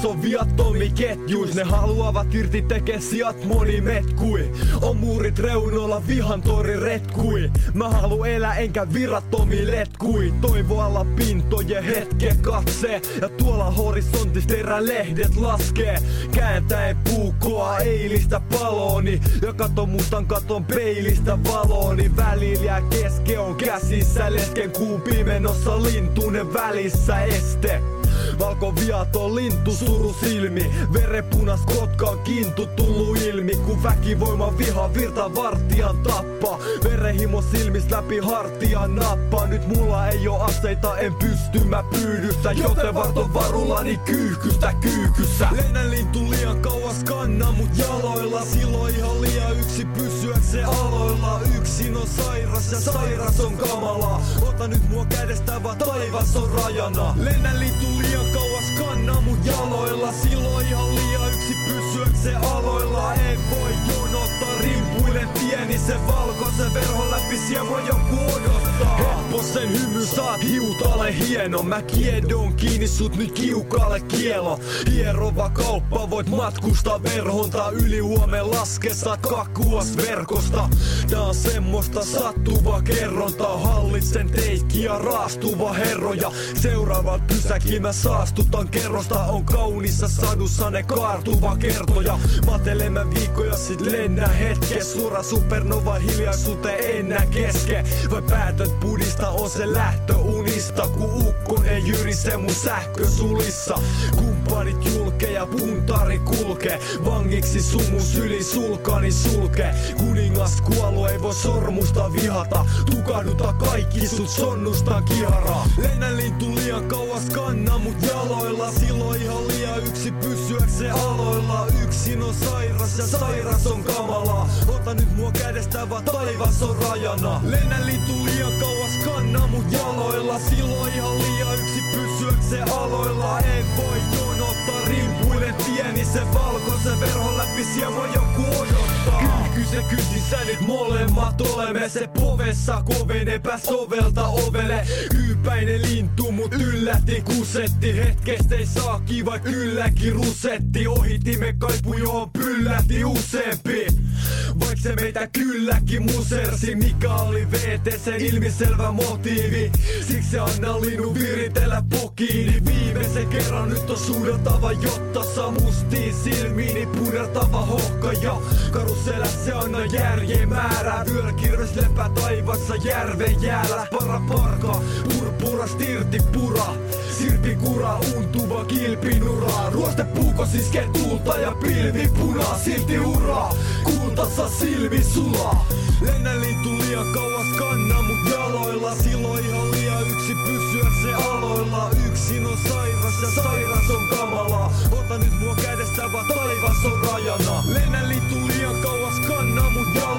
Linnassa on viattomi ketjuis. Ne haluavat irti tekee sijat monimetkui. On muurit reunoilla vihan tori retkui. Mä haluun elää enkä virattomi letkui. Toivo alla pintojen hetke katse. Ja tuolla horisontis terälehdet laskee. Kääntäen puukoa eilistä palooni. Ja mustan katon peilistä valooni. Välillä jää keske on käsissä. Lesken kuun pimenossa lintunen välissä este. Valko viaton lintu suru silmi. Verepunas kotkaan kintu tullu ilmi. Kun väkivoima viha virta vartijan tappaa. Verenhimo silmis läpi hartian nappaa. Nyt mulla ei oo aseita, en pysty mä pyydystä. Joten varton varullani kyyhkystä kyykyssä. Lennän lintu liian kauas kanna mut jaloilla. Silloin ihan liian yksi pysyäkseen aloilla. Yksin on sairas ja sairas on kamala. Ota nyt mua kädestä vaan taivas on rajana. Lennän lintu liian kauas kanna mut jaloilla. Silloin ihan liian yksi pysyäkseen aloilla. En voi jonottaa, rimpuilen tieni sen valkoisen verhon läpi. Siellä voi joku odottaa. Hepposen hymy saat hiutalle hieno. Mä kiedon kiinni sut nyt kiukalle kielo. Hierova kauppa voit matkustaa verhonta. Yli huomen laskessa kakkuas verkosta. Tää on semmoista sattuva kerronta. Hallitsen teikkiä raastuva herroja. Seuraavan pysäkin mä saastutan kerrosta. On kaunissa sadussa ne kaartuva kertoja. Matelemme viikkoja sit lennä hetke. Suora supernova hiljaisuuteen ennä keske. Vai päätät pudista on se lähtö unista. Ku ukkonen jyrise mun sähkösulissa. Kumppanit julke ja puntari kulke. Vangiksi sumun syli sulkani sulke. Kuningas kuollu ei voi sormusta vihata. Tukahduta kaikki sut sonnusta kiharaa. Lennän lintu liian kauas kanna mut jaloilla. Silloin ihan liian yksi pysyäkseen aloilla. Yksin on sairas ja sairas on kamala. Ota nyt mua kädestä vaan taivas on rajana. Lennän lintu liian kauas kanna mut jaloilla. Silloin ihan liian yksi pysyäkseen aloilla. En voi jonottaa, rimpuilen tieni sen valkoisen verhon läpi. Siellä voi joku odottaa. Kyyhkysen kysissä nyt molemmat olemme. Se povessa kovenepä sovelta ovelle. Kyypäinen lintu mut yllätti kusetti. Hetkestä ei saa kiva kylläkin rusetti. Ohitimme kaipu johon pyllähti useampi. Vaik se meitä kylläkin musersi. Mikä oli VTC:n ilmiselvä motiivi. Siksi anna linnun viritellä pokiini. Viimeisen kerran nyt on suudeltava, jotta saa mustiin silmiini punertava hohkaja. Karuselässä anna järjen määrää. Vyölkirves lepää taivassa järven jäällä. Parka, purpuras tirti pura. Sirpikura, untuva kilpinura. Ruoste puukos iskee tuulta ja pilvi punaa. Silti uraa, kultassa silmi sulaa. Lennän lintu liian kauas kanna mut jaloilla. Silloin ihan liian yksi pysyäkseen aloilla. Yksin on sairas ja sairas on kamala. Ota nyt mua kädestä vaan taivas on rajana. Lennän lintu liian kauas kanna mut jaloilla.